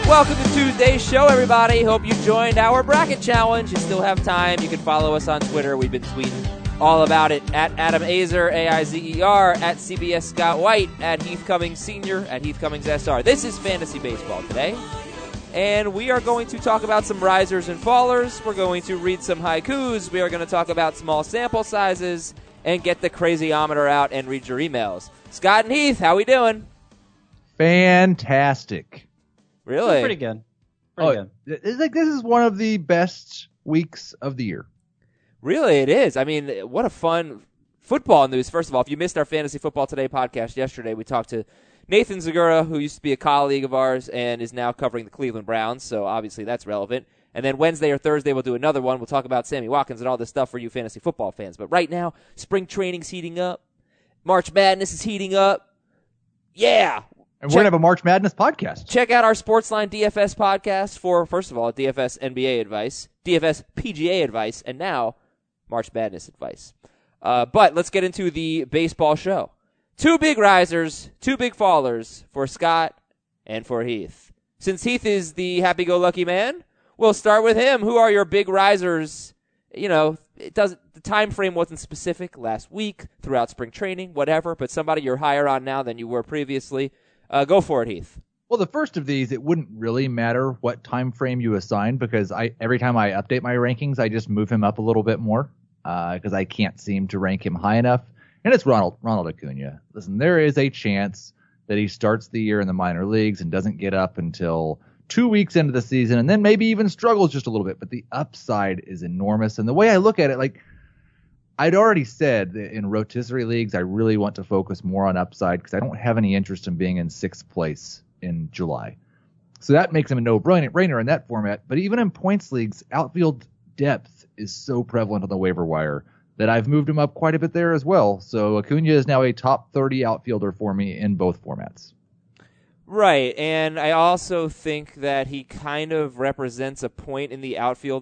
Welcome to Tuesday's show, everybody. Hope you joined our bracket challenge. You still have time. You can follow us on Twitter. We've been tweeting all about it at Adam Azer, A-I-Z-E-R, at CBS Scott White, at Heath Cummings Sr., at Heath Cummings SR. This is Fantasy Baseball today, and we are going to talk about some risers and fallers. We're going to read some haikus. We are going to talk about small sample sizes and get the crazyometer out and read your emails. Scott and Heath, how we doing? Fantastic. Really? Pretty good. Pretty good. It's like this is one of the best weeks of the year. Really, it is. I mean, what a fun football news. First of all, if you missed our Fantasy Football Today podcast yesterday, we talked to Nathan Zagura, who used to be a colleague of ours and is now covering the Cleveland Browns, so obviously that's relevant. And then Wednesday or Thursday, we'll do another one. We'll talk about Sammy Watkins and all this stuff for you fantasy football fans. But right now, spring training's heating up. March Madness is heating up. Yeah. And we're going to have a March Madness podcast. Check out our Sportsline DFS podcast for, first of all, DFS NBA advice, DFS PGA advice, and now March Madness advice. But let's get into the baseball show. Two big risers, two big fallers for Scott and for Heath. Since Heath is the happy-go-lucky man, we'll start with him. Who are your big risers? You know, the time frame wasn't specific last week, throughout spring training, whatever, but somebody you're higher on now than you were previously. Go for it, Heath. Well, the first of these, it wouldn't really matter what time frame you assign because every time I update my rankings, I just move him up a little bit more because I can't seem to rank him high enough. And it's Ronald Acuna. Listen, there is a chance that he starts the year in the minor leagues and doesn't get up until 2 weeks into the season and then maybe even struggles just a little bit. But the upside is enormous. And the way I look at it, like I'd already said that in rotisserie leagues, I really want to focus more on upside because I don't have any interest in being in sixth place in July. So that makes him a no-brainer in that format. But even in points leagues, outfield depth is so prevalent on the waiver wire that I've moved him up quite a bit there as well. So Acuna is now a top 30 outfielder for me in both formats. Right, and I also think that he kind of represents a point in the outfield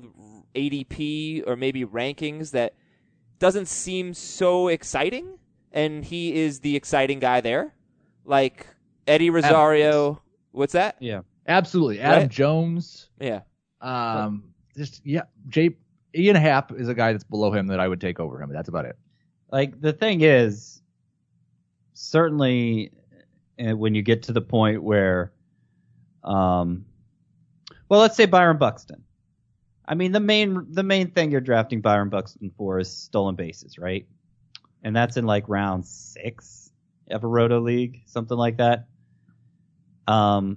ADP or maybe rankings that doesn't seem so exciting, and he is the exciting guy there. Like Eddie Rosario. What's that? Yeah. Absolutely. Adam Right? Jones. Yeah. Ian Happ is a guy that's below him that I would take over him. That's about it. Like, the thing is, certainly when you get to the point where, let's say Byron Buxton. I mean, the main thing you're drafting Byron Buxton for is stolen bases, right? And that's in like round 6 of a roto league, something like that. I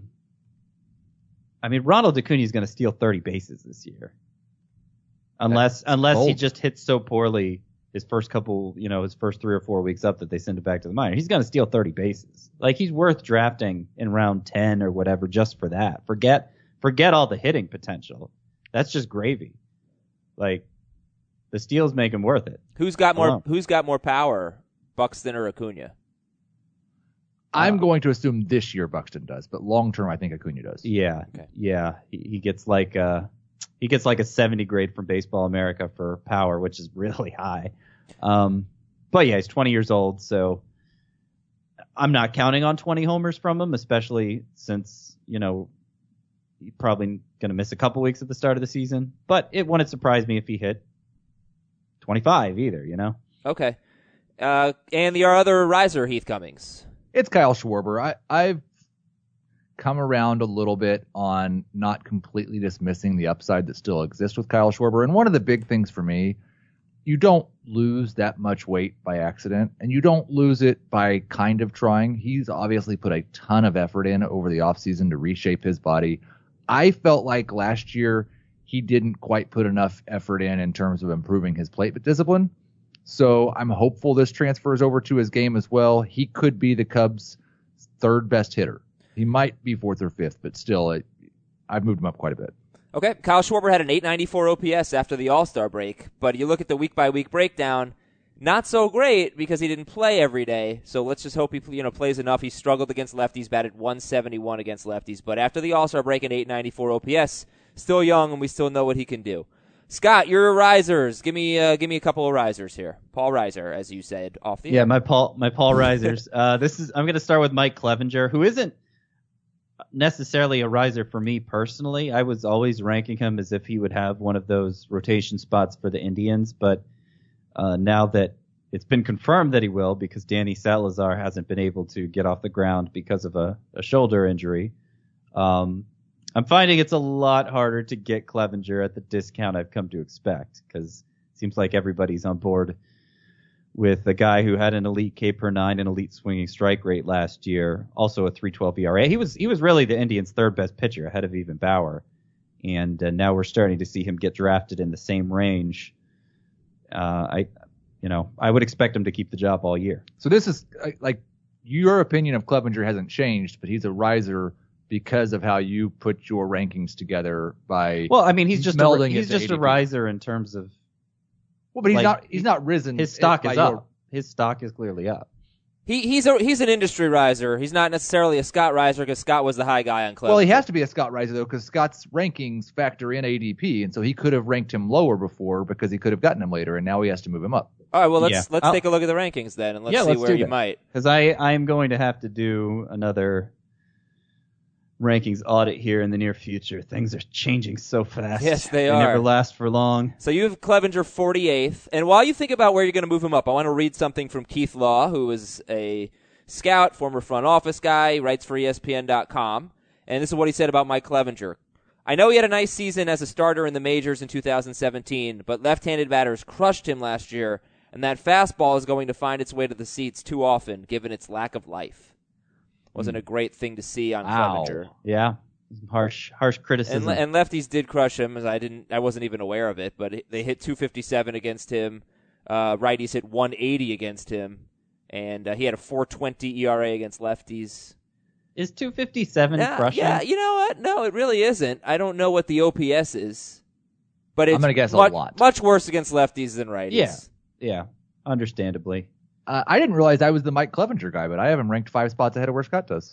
mean, Ronald Acuna is going to steal 30 bases this year, unless he just hits so poorly his first 3 or 4 weeks up that they send it back to the minor. He's going to steal 30 bases. Like, he's worth drafting in round 10 or whatever just for that. Forget all the hitting potential. That's just gravy. Like, the steals make him worth it. Who's got more power, Buxton or Acuna? I'm going to assume this year Buxton does, but long term I think Acuna does. Yeah. Okay. Yeah. He gets like a 70 grade from Baseball America for power, which is really high. But yeah, he's 20 years old, so I'm not counting on 20 homers from him, especially since, he's probably going to miss a couple weeks at the start of the season. But it wouldn't surprise me if he hit 25 either, Okay. And your other riser, Heath Cummings. It's Kyle Schwarber. I've come around a little bit on not completely dismissing the upside that still exists with Kyle Schwarber. And one of the big things for me, you don't lose that much weight by accident, and you don't lose it by kind of trying. He's obviously put a ton of effort in over the offseason to reshape his body. I felt like last year he didn't quite put enough effort in terms of improving his plate discipline. So I'm hopeful this transfers over to his game as well. He could be the Cubs' third best hitter. He might be fourth or fifth, but still, I've moved him up quite a bit. Okay, Kyle Schwarber had an 894 OPS after the All-Star break, but you look at the week-by-week breakdown, not so great because he didn't play every day. So let's just hope he plays enough. He struggled against lefties, batted 171 against lefties, but after the All-Star break, an 894 OPS, still young, and we still know what he can do. Scott, your risers. Give me a couple of risers here. Paul Reiser, as you said, off the air. my Paul risers. I'm going to start with Mike Clevenger, who isn't necessarily a riser for me personally. I was always ranking him as if he would have one of those rotation spots for the Indians, but now that it's been confirmed that he will, because Danny Salazar hasn't been able to get off the ground because of a shoulder injury, I'm finding it's a lot harder to get Clevenger at the discount I've come to expect, because it seems like everybody's on board with a guy who had an elite K per 9 and elite swinging strike rate last year, also a 3.12 ERA. He was really the Indians' third best pitcher ahead of even Bauer, and now we're starting to see him get drafted in the same range. I would expect him to keep the job all year. So this is like your opinion of Clevenger hasn't changed, but he's a riser because of how you put your rankings together by. Well, I mean, he's just a ADP. riser in terms of. Well, but he's not risen. His stock is up. His stock is clearly up. He's an industry riser. He's not necessarily a Scott riser because Scott was the high guy on Clevenger. Well, he has to be a Scott riser though, because Scott's rankings factor in ADP, and so he could have ranked him lower before because he could have gotten him later, and now he has to move him up. All right, well let's take a look at the rankings then, and let's see where you might. Because I'm going to have to do another rankings audit here in the near future. Things are changing so fast. Yes, they are. They never last for long. So you have Clevenger 48th, and while you think about where you're going to move him up, I want to read something from Keith Law, who is a scout, former front office guy, writes for ESPN.com, and this is what he said about Mike Clevenger. I know he had a nice season as a starter in the majors in 2017, but left-handed batters crushed him last year, and that fastball is going to find its way to the seats too often, given its lack of life. Wasn't a great thing to see on Clevenger. Yeah, harsh criticism. And lefties did crush him, as I wasn't even aware of it, but they hit 257 against him. Righties hit 180 against him, and he had a 4.20 ERA against lefties. Is 257 crushing? Yeah, you know what? No, it really isn't. I don't know what the OPS is, but it's I'm going to guess a lot. Much worse against lefties than righties. Yeah, understandably. I didn't realize I was the Mike Clevenger guy, but I have him ranked 5 spots ahead of where Scott does.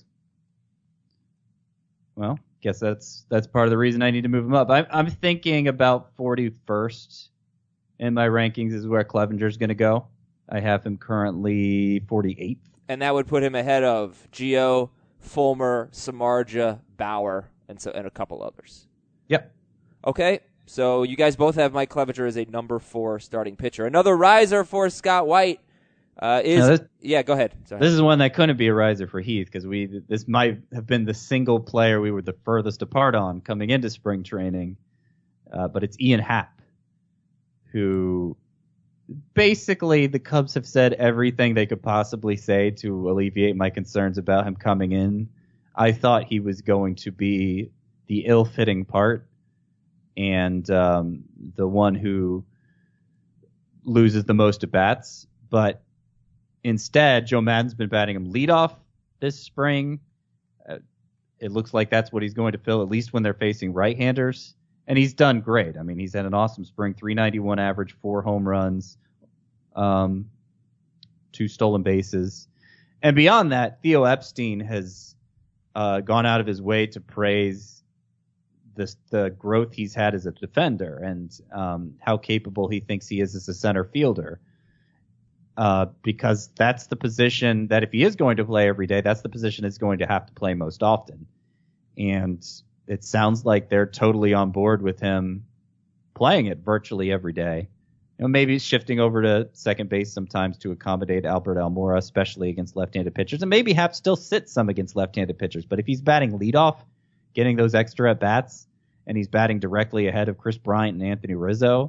Well, guess that's part of the reason I need to move him up. I'm thinking about 41st in my rankings is where Clevenger's going to go. I have him currently 48th. And that would put him ahead of Gio, Fulmer, Samardzija, Bauer, and a couple others. Yep. Okay, so you guys both have Mike Clevenger as a number 4 starting pitcher. Another riser for Scott White. Go ahead. Sorry. This is one that couldn't be a riser for Heath because this might have been the single player we were the furthest apart on coming into spring training, but it's Ian Happ, who basically the Cubs have said everything they could possibly say to alleviate my concerns about him coming in. I thought he was going to be the ill-fitting part and the one who loses the most at bats, but instead, Joe Maddon's been batting him leadoff this spring. It looks like that's what he's going to fill, at least when they're facing right-handers. And he's done great. I mean, he's had an awesome spring, 391 average, 4 home runs, 2 stolen bases. And beyond that, Theo Epstein has gone out of his way to praise the growth he's had as a defender and how capable he thinks he is as a center fielder. Because that's the position that if he is going to play every day, that's the position he's going to have to play most often. And it sounds like they're totally on board with him playing it virtually every day. Maybe shifting over to second base sometimes to accommodate Albert Almora, especially against left-handed pitchers, and maybe have still sit some against left-handed pitchers. But if he's batting leadoff, getting those extra at-bats, and he's batting directly ahead of Chris Bryant and Anthony Rizzo,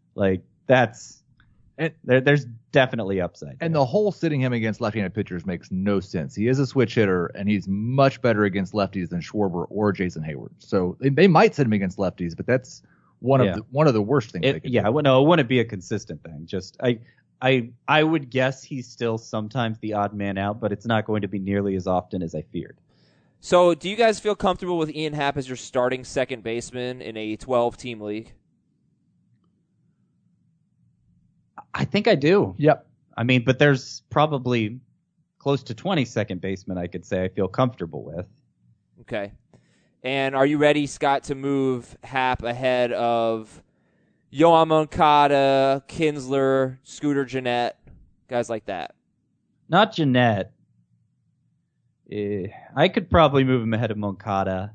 there's definitely upside there. And the whole sitting him against left-handed pitchers makes no sense. He is a switch hitter, and he's much better against lefties than Schwarber or Jason Hayward. So they might sit him against lefties, but that's one of the worst things they could do. It wouldn't be a consistent thing. Just I would guess he's still sometimes the odd man out, but it's not going to be nearly as often as I feared. So do you guys feel comfortable with Ian Happ as your starting second baseman in a 12-team league? I think I do. Yep. I mean, but there's probably close to 20 second basemen I could say I feel comfortable with. Okay. And are you ready, Scott, to move Happ ahead of Yoan Moncada, Kinsler, Scooter Gennett, guys like that? Not Gennett. I could probably move him ahead of Moncada.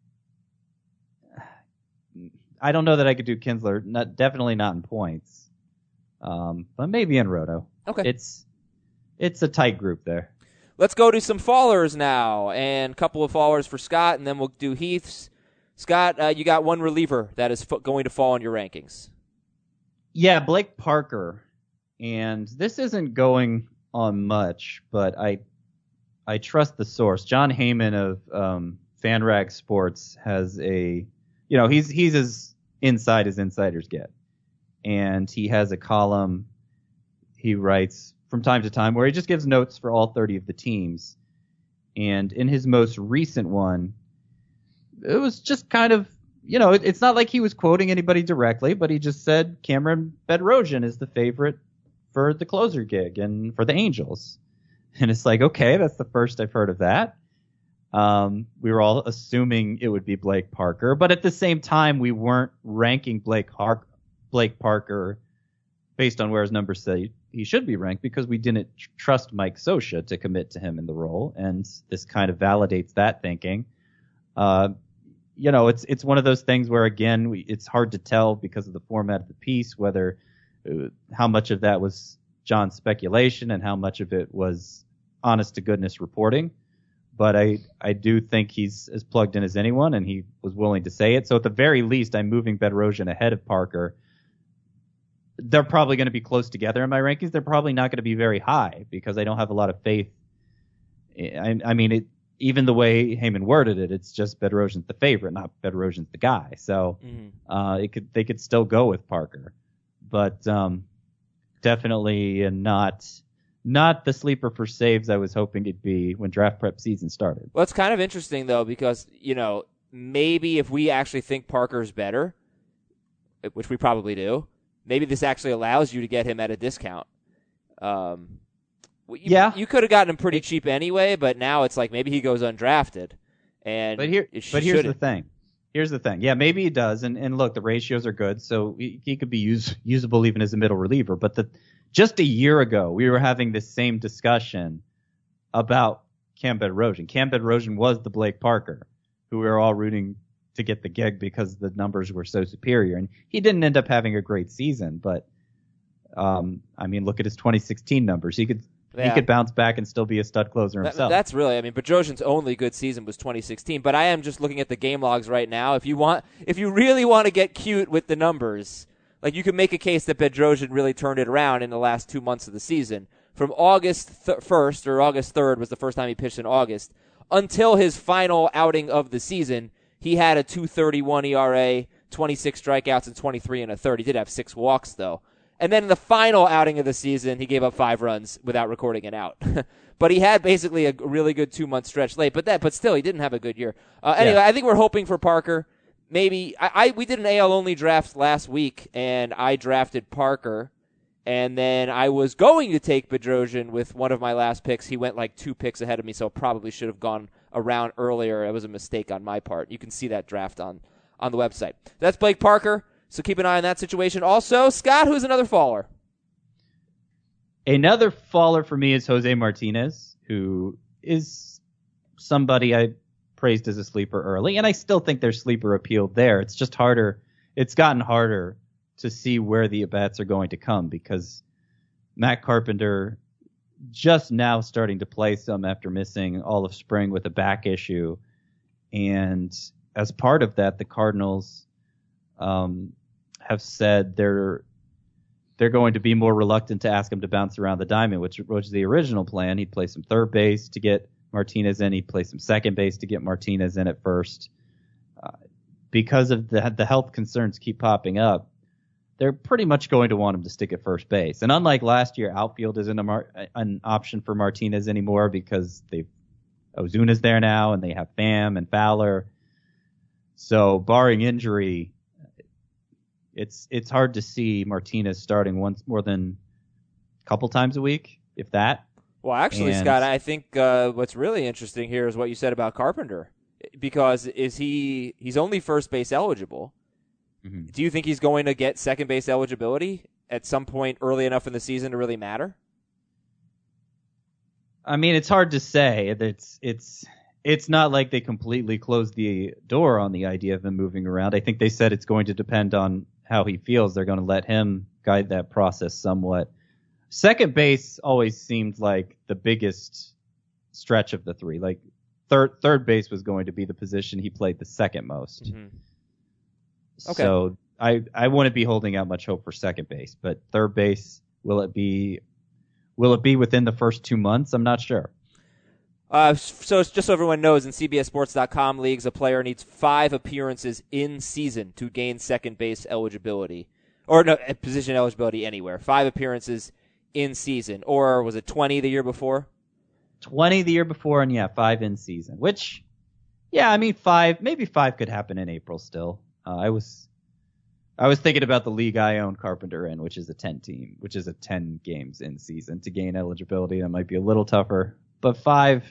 I don't know that I could do Kinsler. Definitely not in points. But maybe in Roto. Okay. It's a tight group there. Let's go to some fallers now, and a couple of fallers for Scott, and then we'll do Heath's. Scott, you got one reliever that is going to fall in your rankings. Yeah, Blake Parker. And this isn't going on much, but I trust the source. John Heyman of FanRag Sports has he's as inside as insiders get. And he has a column he writes from time to time where he just gives notes for all 30 of the teams. And in his most recent one, it was just kind of, it's not like he was quoting anybody directly, but he just said Cameron Bedrosian is the favorite for the closer gig and for the Angels. And it's like, okay, that's the first I've heard of that. We were all assuming it would be Blake Parker, but at the same time, we weren't ranking Blake Parker based on where his numbers say he should be ranked because we didn't trust Mike Scioscia to commit to him in the role, and this kind of validates that thinking. It's one of those things where, again, it's hard to tell because of the format of the piece whether how much of that was John's speculation and how much of it was honest to goodness reporting. But I do think he's as plugged in as anyone, and he was willing to say it. So at the very least, I'm moving Bedrosian ahead of Parker. They're probably going to be close together in my rankings. They're probably not going to be very high because I don't have a lot of faith. Even the way Heyman worded it, it's just Bedrosian's the favorite, not Bedrosian's the guy. So they could still go with Parker, but definitely not the sleeper for saves I was hoping it'd be when draft prep season started. Well, it's kind of interesting though because maybe if we actually think Parker's better, which we probably do, maybe this actually allows you to get him at a discount. You could have gotten him pretty cheap anyway, but now it's like maybe he goes undrafted. But here's the thing. Here's the thing. Yeah, maybe he does. And look, the ratios are good, so he could be usable even as a middle reliever. But just a year ago, we were having this same discussion about Cam Bedrosian. Cam Bedrosian was the Blake Parker, who we were all rooting to get the gig because the numbers were so superior. And he didn't end up having a great season, but look at his 2016 numbers. He could bounce back and still be a stud closer himself. That's really, Bedrosian's only good season was 2016. But I am just looking at the game logs right now. If you really want to get cute with the numbers, like you can make a case that Bedrosian really turned it around in the last 2 months of the season. From August 1st or August 3rd was the first time he pitched in August until his final outing of the season. He had a 2.31 ERA, 26 strikeouts, and 23 1/3. He did have 6 walks though. And then in the final outing of the season, he gave up 5 runs without recording an out. But he had basically a really good 2-month stretch late. But still, he didn't have a good year. Anyway, I think we're hoping for Parker. Maybe we did an AL only draft last week, and I drafted Parker, and then I was going to take Bedrosian with one of my last picks. He went like 2 picks ahead of me, so probably should have gone around earlier. It was a mistake on my part. You can see that draft on the website. That's Blake Parker. So keep an eye on that situation. Also, Scott, who's another faller? Another faller for me is Jose Martinez, who is somebody I praised as a sleeper early, and I still think there's sleeper appeal there. It's just harder. It's gotten harder to see where the at-bats are going to come because Matt Carpenter just now starting to play some after missing all of spring with a back issue. And as part of that, the Cardinals have said they're going to be more reluctant to ask him to bounce around the diamond, which was the original plan. He'd play some third base to get Martinez in. He'd play some second base to get Martinez in at first. Because of the health concerns keep popping up, they're pretty much going to want him to stick at first base. And unlike last year, outfield isn't an option for Martinez anymore because Ozuna's there now and they have Pham and Fowler. So barring injury, it's hard to see Martinez starting once more than a couple times a week, if that. Well, actually, Scott, I think what's really interesting here is what you said about Carpenter, because he's only first base eligible. Mm-hmm. Do you think he's going to get second base eligibility at some point early enough in the season to really matter? I mean, it's hard to say. It's not like they completely closed the door on the idea of him moving around. I think they said it's going to depend on how he feels. They're going to let him guide that process somewhat. Second base always seemed like the biggest stretch of the three. Like third base was going to be the position he played the second most. Mm-hmm. Okay. So I wouldn't be holding out much hope for second base, but third base, will it be within the first 2 months? I'm not sure. So just so everyone knows, in CBSSports.com leagues, a player needs 5 appearances in season to gain second base eligibility. Or no, position eligibility anywhere. 5 appearances in season. Or was it 20 the year before? 20 the year before, and 5 in season. Which, I mean, 5 could happen in April still. I was thinking about the league I own Carpenter in, which is a 10 games in season to gain eligibility. That might be a little tougher. But 5,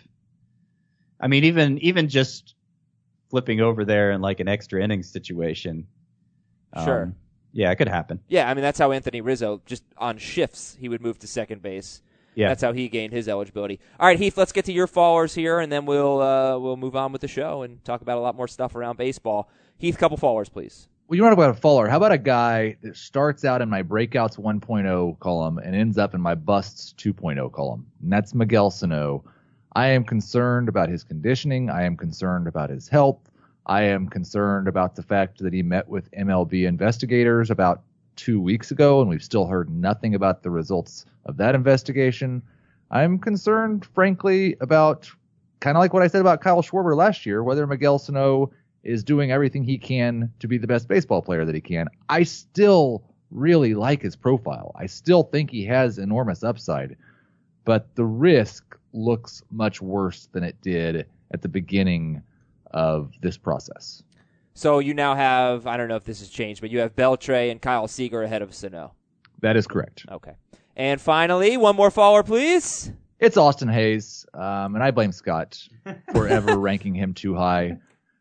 I mean, even just flipping over there in like an extra innings situation. Sure. Yeah, it could happen. Yeah, I mean, that's how Anthony Rizzo, just on shifts, he would move to second base. Yeah. That's how he gained his eligibility. All right, Heath, let's get to your followers here, and then we'll move on with the show and talk about a lot more stuff around baseball. Heath, couple followers, please. Well, you want to talk about a follower. How about a guy that starts out in my breakouts 1.0 column and ends up in my busts 2.0 column? And that's Miguel Sano. I am concerned about his conditioning. I am concerned about his health. I am concerned about the fact that he met with MLB investigators about 2 weeks ago, and we've still heard nothing about the results of that investigation. I'm concerned, frankly, about kind of like what I said about Kyle Schwarber last year, whether Miguel Sano is doing everything he can to be the best baseball player that he can. I still really like his profile. I still think he has enormous upside, but the risk looks much worse than it did at the beginning of this process. So you now have, I don't know if this has changed, but you have Beltre and Kyle Seager ahead of Sano. That is correct. Okay. And finally, one more follower, please. It's Austin Hayes, and I blame Scott for ever ranking him too high.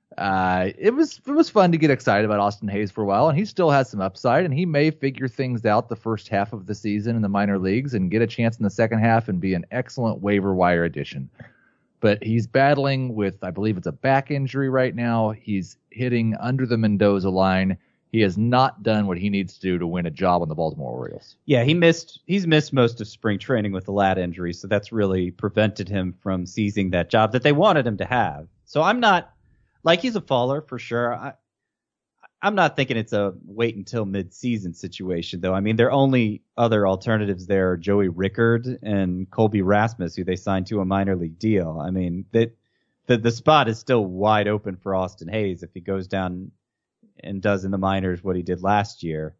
It was fun to get excited about Austin Hayes for a while, and he still has some upside, and he may figure things out the first half of the season in the minor leagues and get a chance in the second half and be an excellent waiver wire addition. But he's battling with, I believe it's a back injury right now. He's hitting under the Mendoza line. He has not done what he needs to do to win a job on the Baltimore Orioles. Yeah, he's missed most of spring training with the lat injury, so that's really prevented him from seizing that job that they wanted him to have. So I'm not, like, he's a faller for sure. I'm not thinking it's a wait until mid-season situation, though. I mean, their only other alternatives there are Joey Rickard and Colby Rasmus, who they signed to a minor league deal. I mean, the spot is still wide open for Austin Hayes if he goes down and does in the minors what he did last year.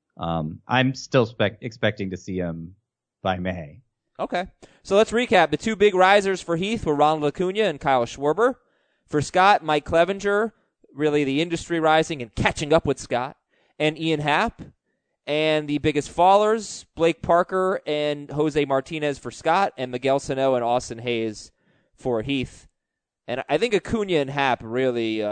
I'm still expecting to see him by May. Okay. So let's recap. The 2 big risers for Heath were Ronald Acuna and Kyle Schwarber. For Scott, Mike Clevenger, really the industry rising and catching up with Scott, and Ian Happ. And the biggest fallers, Blake Parker and Jose Martinez for Scott, and Miguel Sano and Austin Hayes for Heath. And I think Acuna and Happ really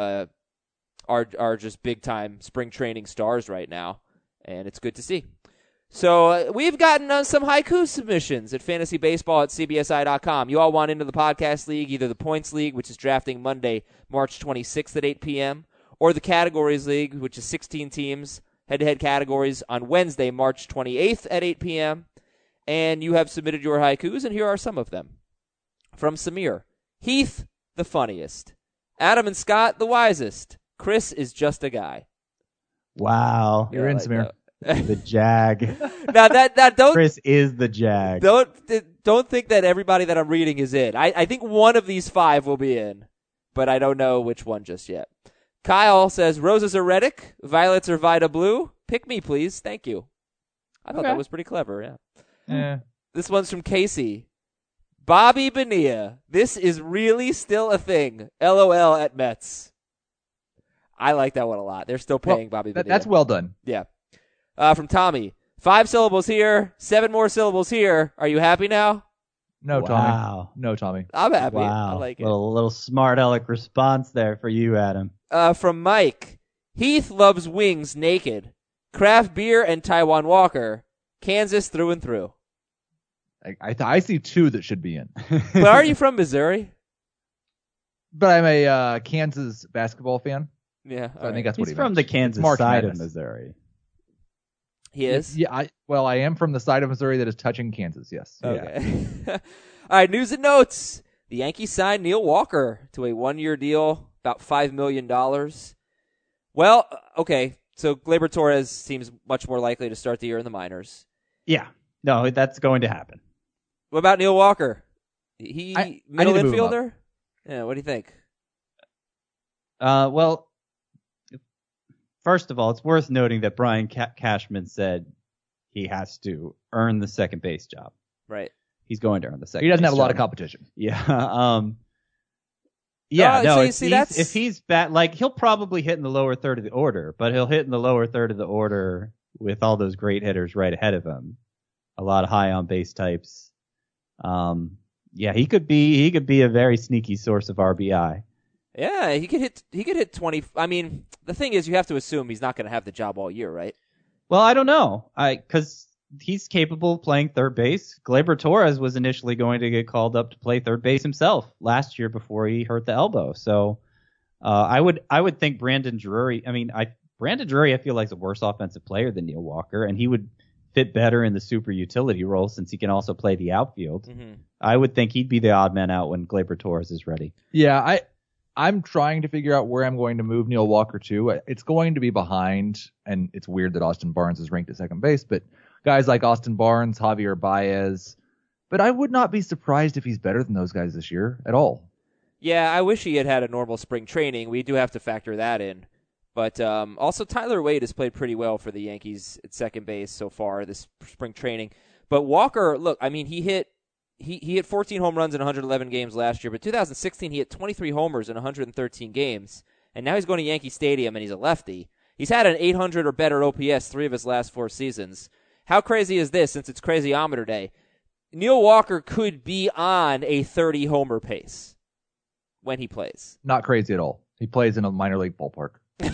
are just big-time spring training stars right now, and it's good to see. So we've gotten some haiku submissions at fantasybaseball@cbsi.com. You all want into the podcast league, either the Points League, which is drafting Monday, March 26th at 8 p.m., or the Categories League, which is 16 teams, head-to-head categories, on Wednesday, March 28th at 8 p.m., and you have submitted your haikus, and here are some of them. From Samir: Heath, the funniest. Adam and Scott, the wisest. Chris is just a guy. Wow. You're in, Samir. The Jag. Now that don't Chris is the Jag. don't think that everybody that I'm reading is in. I think one of these 5 will be in, but I don't know which one just yet. Kyle says roses are Reddick, violets are Vida Blue. Pick me, please. Thank you. I thought that was pretty clever. Yeah. This one's from Casey. Bobby Bonilla. This is really still a thing. LOL at Mets. I like that one a lot. They're still paying Bobby Bonilla. That's well done. Yeah. From Tommy. 5 syllables here, 7 more syllables here. Are you happy now? No, Wow. Tommy. No, Tommy. I'm happy. Wow. I like it. Little smart aleck response there for you, Adam. From Mike. Heath loves wings naked. Craft beer and Taiwan Walker. Kansas through and through. I see two that should be in. But are you from Missouri? But I'm a Kansas basketball fan. Yeah, So I think that's what He's he from meant. the Kansas March side Madness. of Missouri. he is. Yeah, I am from the side of Missouri that is touching Kansas, yes. Okay. All right, news and notes. The Yankees signed Neil Walker to a 1-year deal, about $5 million. Well, okay, so Gleyber Torres seems much more likely to start the year in the minors. Yeah. No, that's going to happen. What about Neil Walker? He I middle need to move him infielder? Yeah, what do you think? Well, first of all, it's worth noting that Brian Cashman said he has to earn the second base job. Right. He's going to earn the second. He doesn't base have a lot job. of competition. Yeah. Yeah. So No. you see, that's- if he's bat, he'll probably hit in the lower third of the order, but he'll hit in the lower third of the order with all those great hitters right ahead of him. A lot of high on base types. Yeah, he could be a very sneaky source of RBI. Yeah, he could hit 20. I mean, the thing is, you have to assume he's not going to have the job all year, right? Well, I don't know. Because he's capable of playing third base. Gleyber Torres was initially going to get called up to play third base himself last year before he hurt the elbow. So I would think Brandon Drury. I mean, Brandon Drury, I feel like is a worse offensive player than Neil Walker, and he would fit better in the super utility role since he can also play the outfield. Mm-hmm. I would think he'd be the odd man out when Gleyber Torres is ready. Yeah, I'm trying to figure out where I'm going to move Neil Walker to. It's going to be behind, and it's weird that Austin Barnes is ranked at second base, but guys like Austin Barnes, Javier Baez. But I would not be surprised if he's better than those guys this year at all. Yeah, I wish he had a normal spring training. We do have to factor that in. But also, Tyler Wade has played pretty well for the Yankees at second base so far this spring training. But Walker, look, I mean, he hit 14 home runs in 111 games last year. But 2016, he hit 23 homers in 113 games. And now he's going to Yankee Stadium, and he's a lefty. He's had an 800 or better OPS 3 of his last 4 seasons. How crazy is this, since it's Crazyometer Day? Neil Walker could be on a 30-homer pace when he plays. Not crazy at all. He plays in a minor league ballpark.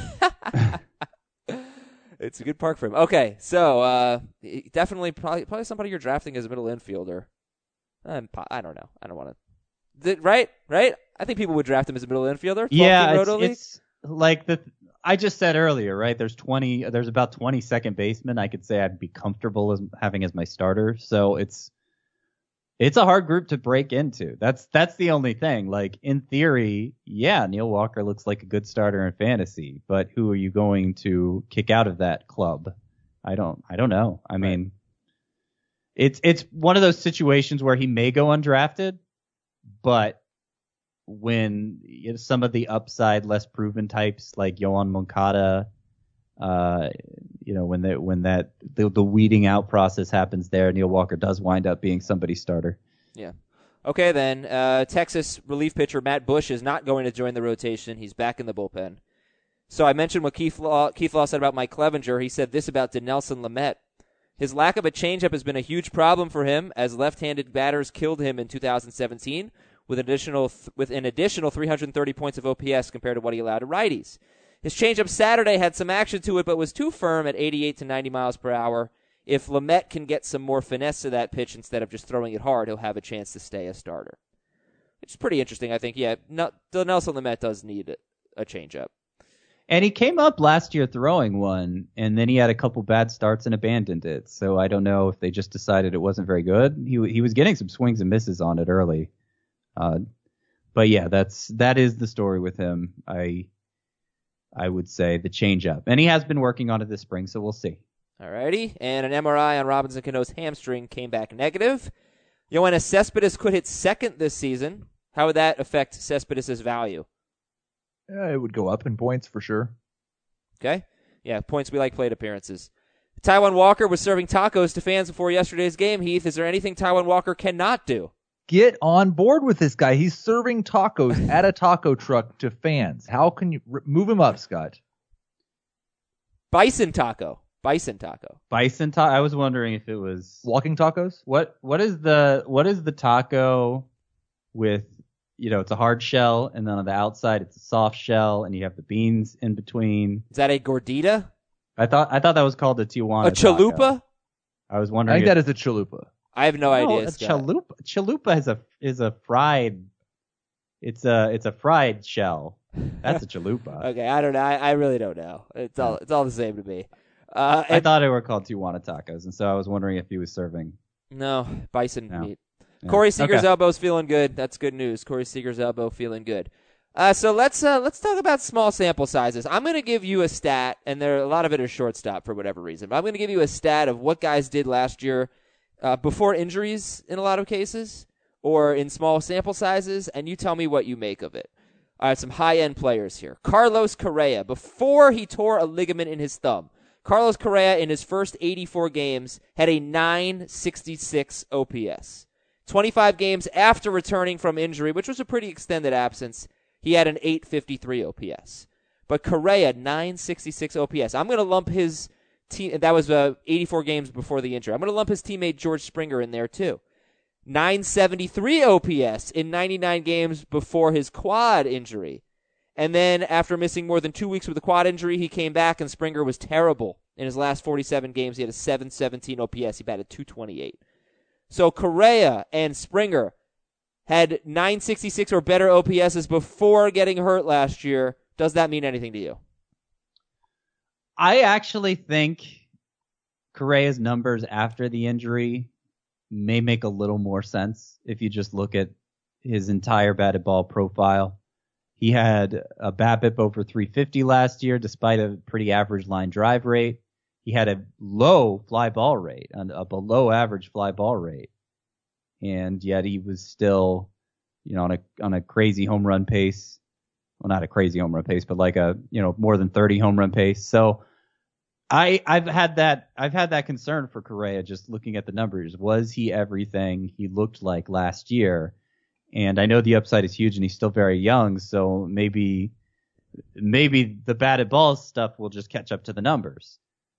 It's a good park for him. Okay, so definitely probably somebody you're drafting as a middle infielder. I don't know. I don't want to. Right? I think people would draft him as a middle infielder. Yeah, it's like I just said earlier, right? There's about 20 second basemen I could say I'd be comfortable as having as my starter. So it's a hard group to break into. That's the only thing. Like, in theory, yeah, Neil Walker looks like a good starter in fantasy, but who are you going to kick out of that club? I don't know. I mean, it's one of those situations where he may go undrafted, but when some of the upside, less proven types like Yohan Moncada, when the weeding out process happens there, Neil Walker does wind up being somebody's starter. Yeah. Okay, then. Texas relief pitcher Matt Bush is not going to join the rotation. He's back in the bullpen. So I mentioned what Keith Law said about Mike Clevenger. He said this about Dinelson Lamet. His lack of a changeup has been a huge problem for him, as left-handed batters killed him in 2017 with an additional 330 points of OPS compared to what he allowed to righties. His changeup Saturday had some action to it, but was too firm at 88 to 90 miles per hour. If Lamet can get some more finesse to that pitch instead of just throwing it hard, he'll have a chance to stay a starter. It's pretty interesting, I think. Yeah, Dinelson Lamet does need a changeup. And he came up last year throwing one, and then he had a couple bad starts and abandoned it. So I don't know if they just decided it wasn't very good. He was getting some swings and misses on it early. But yeah, that is the story with him. I would say the changeup. And he has been working on it this spring, so we'll see. Alrighty. And an MRI on Robinson Cano's hamstring came back negative. Yoenis Cespedes could hit second this season. How would that affect Cespedes' value? It would go up in points for sure. Okay. Yeah, points we like plate appearances. Taijuan Walker was serving tacos to fans before yesterday's game. Heath, is there anything Taijuan Walker cannot do? Get on board with this guy. He's serving tacos at a taco truck to fans. How can you move him up, Scott? Bison taco. I was wondering if it was walking tacos. What is the taco with? It's a hard shell, and then on the outside it's a soft shell, and you have the beans in between. Is that a gordita? I thought that was called a Tijuana. A chalupa? Taco. I was wondering. I think that is a chalupa. I have no idea. Scott. Chalupa is a fried. It's a fried shell. That's a chalupa. Okay, I don't know. I really don't know. It's all the same to me. I thought they were called Tijuana tacos, and so I was wondering if he was serving. No, bison meat. Yeah. Corey Seager's elbow's feeling good. That's good news. Corey Seager's elbow feeling good. So let's talk about small sample sizes. I'm going to give you a stat, and a lot of it is shortstop for whatever reason. But I'm going to give you a stat of what guys did last year before injuries in a lot of cases, or in small sample sizes, and you tell me what you make of it. All right, some high-end players here. Carlos Correa, before he tore a ligament in his thumb, Carlos Correa in his first 84 games had a 966 OPS. 25 games after returning from injury, which was a pretty extended absence, he had an 853 OPS. But Correa, 966 OPS. I'm going to lump his team, that was 84 games before the injury. I'm going to lump his teammate George Springer in there too. 973 OPS in 99 games before his quad injury. And then after missing more than 2 weeks with a quad injury, he came back and Springer was terrible. In his last 47 games, he had a 717 OPS. He batted 228. So Correa and Springer had 966 or better OPSs before getting hurt last year. Does that mean anything to you? I actually think Correa's numbers after the injury may make a little more sense if you just look at his entire batted ball profile. He had a BABIP over 350 last year, despite a pretty average line drive rate. He had a low fly ball rate, a below average fly ball rate. And yet he was still, on a crazy home run pace. Well, not a crazy home run pace, but like more than 30 home run pace. So I've had that concern for Correa just looking at the numbers. Was he everything he looked like last year? And I know the upside is huge and he's still very young, so maybe the batted ball stuff will just catch up to the numbers.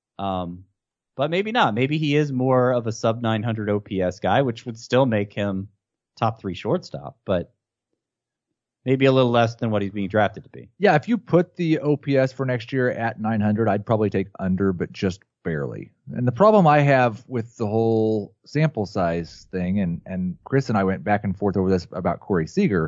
But maybe not. Maybe he is more of a sub 900 OPS guy, which would still make him top 3 shortstop, but maybe a little less than what he's being drafted to be. Yeah, if you put the OPS for next year at 900, I'd probably take under, but just barely. And the problem I have with the whole sample size thing, and Chris and I went back and forth over this about Corey Seager.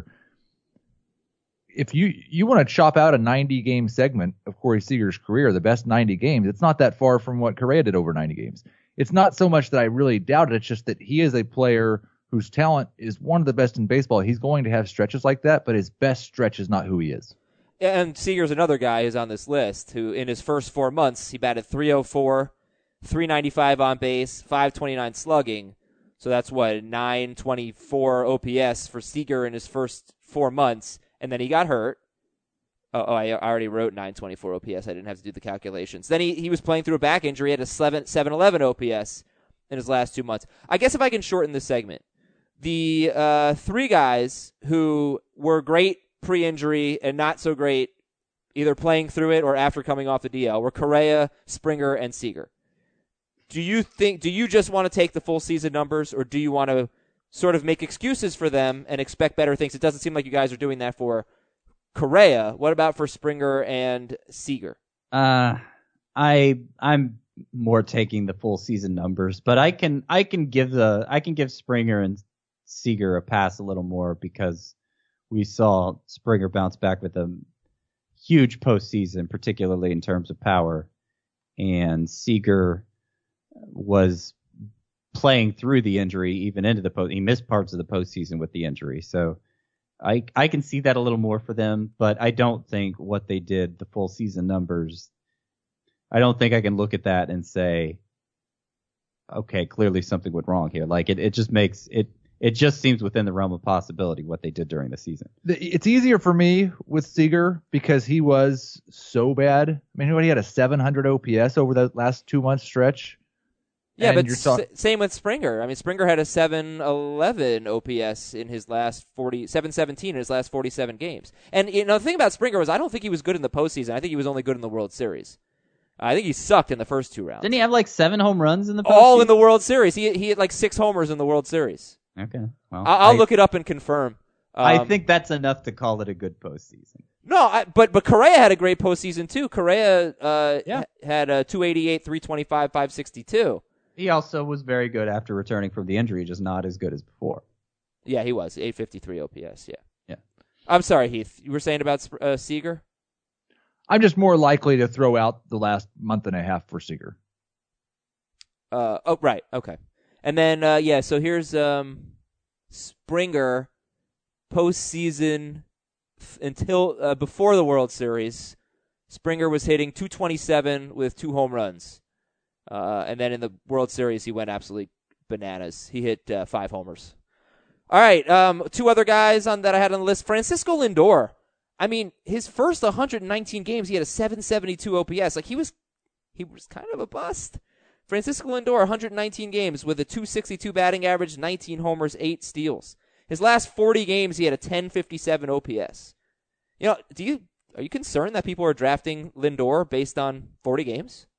If you want to chop out a 90-game segment of Corey Seager's career, the best 90 games, it's not that far from what Correa did over 90 games. It's not so much that I really doubt it. It's just that he is a player whose talent is one of the best in baseball. He's going to have stretches like that, but his best stretch is not who he is. And Seager's another guy who's on this list who, in his first 4 months, he batted 304, 395 on base, 529 slugging. So that's what, 924 OPS for Seager in his first 4 months. And then he got hurt. I already wrote 924 OPS. I didn't have to do the calculations. Then he was playing through a back injury. He had a 711 OPS in his last 2 months. I guess if I can shorten this segment, the 3 guys who were great pre-injury and not so great either playing through it or after coming off the DL were Correa, Springer, and Seager. Do you just want to take the full season numbers, or do you want to sort of make excuses for them and expect better things? It doesn't seem like you guys are doing that for Correa. What about for Springer and Seager? I'm more taking the full season numbers, but I can give Springer and Seager a pass a little more because we saw Springer bounce back with a huge postseason, particularly in terms of power, and Seager was playing through the injury even into the post. He missed parts of the postseason with the injury, so I can see that a little more for them. But I don't think what they did, the full season numbers, I don't think I can look at that and say, okay, clearly something went wrong here. Like it just makes it. It just seems within the realm of possibility what they did during the season. It's easier for me with Seager because he was so bad. I mean, he had a 700 OPS over the last 2 month stretch. Yeah, but same with Springer. I mean, Springer had a 711 OPS in his last 717 in his last 47 games. And the thing about Springer was I don't think he was good in the postseason. I think he was only good in the World Series. I think he sucked in the first 2 rounds. Didn't he have like 7 home runs in the postseason? All in the World Series. He had like 6 homers in the World Series. Okay. Well, I'll look it up and confirm. I think that's enough to call it a good postseason. No, but Correa had a great postseason too. Correa had a 288, 325, 562. He also was very good after returning from the injury, just not as good as before. Yeah, he was 853 OPS. Yeah. Yeah. I'm sorry, Heath. You were saying about Seager? I'm just more likely to throw out the last month and a half for Seager. Oh, right. Okay. And then, so here's Springer postseason until before the World Series. Springer was hitting .227 with 2 home runs. And then in the World Series, he went absolutely bananas. He hit 5 homers. All right, 2 other guys that I had on the list. Francisco Lindor. I mean, his first 119 games, he had a 772 OPS. Like, he was kind of a bust. Francisco Lindor, 119 games with a .262 batting average, 19 homers, 8 steals. His last 40 games, he had a 1057 OPS. You know, are you concerned that people are drafting Lindor based on 40 games?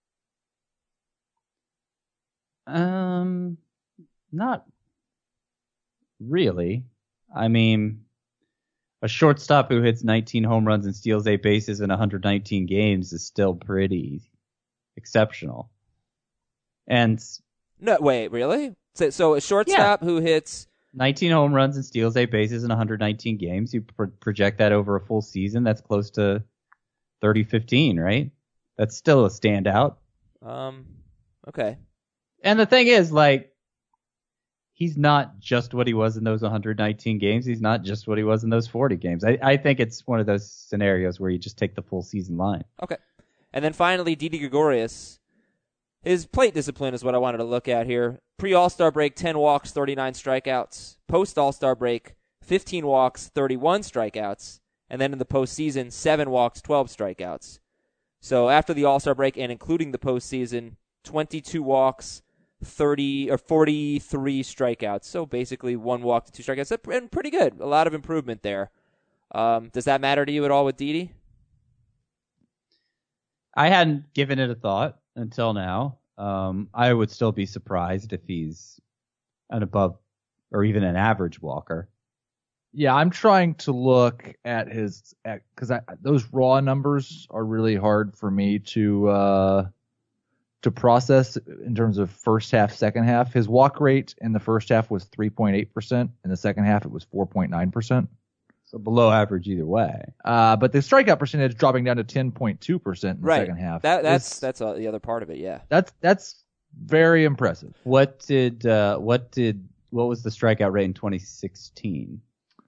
Not really. I mean, a shortstop who hits 19 home runs and steals 8 bases in 119 games is still pretty exceptional. And no, wait, really? So a shortstop who hits 19 home runs and steals 8 bases in 119 games, you project that over a full season, that's close to 30-15, right? That's still a standout. Okay. And the thing is, like, he's not just what he was in those 119 games. He's not just what he was in those 40 games. I think it's one of those scenarios where you just take the full season line. Okay. And then finally, Didi Gregorius. His plate discipline is what I wanted to look at here. Pre-All-Star break, 10 walks, 39 strikeouts. Post-All-Star break, 15 walks, 31 strikeouts. And then in the postseason, 7 walks, 12 strikeouts. So after the All-Star break and including the postseason, 22 walks, 43 strikeouts. So basically 1 walk to 2 strikeouts. And pretty good. A lot of improvement there. Does that matter to you at all with Didi? I hadn't given it a thought until now. I would still be surprised if he's an above or even an average walker. Yeah, I'm trying to look at because those raw numbers are really hard for me to process in terms of first half, second half. His walk rate in the first half was 3.8%. In the second half, it was 4.9%. So below average either way. But the strikeout percentage dropping down to 10.2% in the second half. That's the other part of it. Yeah. That's very impressive. What was the strikeout rate in 2016?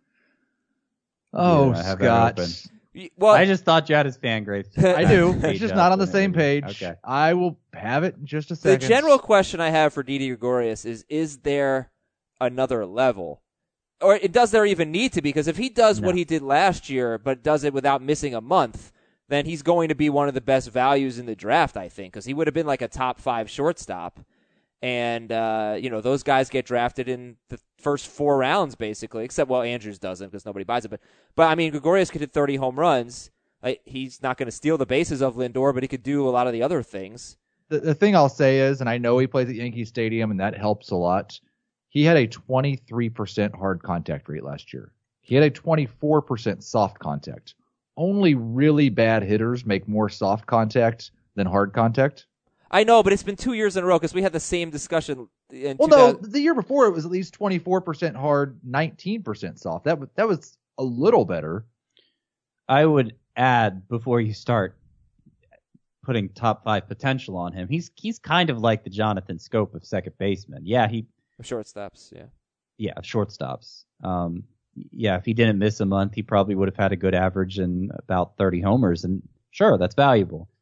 Oh, Scott. Well, I just thought you had his Fangraphs. I do. It's just not on the same page. Okay. I will have it in just a second. The general question I have for Didi Gregorius is there another level? Or does there even need to be? Because if he does what he did last year, but does it without missing a month, then he's going to be one of the best values in the draft, I think, because he would have been like a top 5 shortstop. And, those guys get drafted in the first 4 rounds, basically, except, Andrews doesn't because nobody buys it. But I mean, Gregorius could hit 30 home runs. He's not going to steal the bases of Lindor, but he could do a lot of the other things. The thing I'll say is, and I know he plays at Yankee Stadium, and that helps a lot, he had a 23% hard contact rate last year. He had a 24% soft contact. Only really bad hitters make more soft contact than hard contact. I know, but it's been 2 years in a row because we had the same discussion. No, the year before it was at least 24% hard, 19% soft. That was a little better. I would add before you start putting top 5 potential on him. He's kind of like the Jonathan Scope of second baseman. Yeah, shortstops, yeah. Yeah, shortstops. If he didn't miss a month, he probably would have had a good average and about 30 homers. And sure, that's valuable.